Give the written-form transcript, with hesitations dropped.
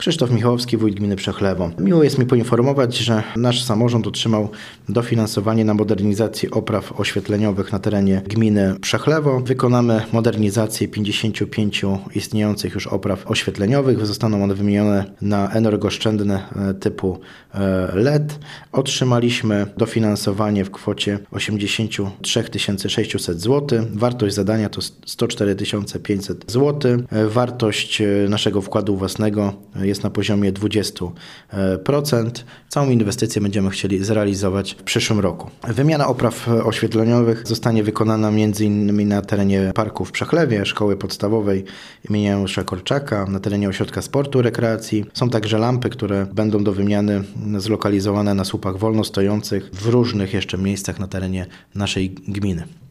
Krzysztof Michałowski, wójt gminy Przechlewo. Miło jest mi poinformować, że nasz samorząd otrzymał dofinansowanie na modernizację opraw oświetleniowych na terenie gminy Przechlewo. Wykonamy modernizację 55 istniejących już opraw oświetleniowych. Zostaną one wymienione na energooszczędne typu LED. Otrzymaliśmy dofinansowanie w kwocie 83 600 zł. Wartość zadania to 104 500 zł. Wartość naszego wkładu własnego jest na poziomie 20%. Całą inwestycję będziemy chcieli zrealizować w przyszłym roku. Wymiana opraw oświetleniowych zostanie wykonana m.in. na terenie parku w Przechlewie, szkoły podstawowej im. Janusza Korczaka, na terenie ośrodka sportu, rekreacji. Są także lampy, które będą do wymiany zlokalizowane na słupach wolno stojących w różnych jeszcze miejscach na terenie naszej gminy.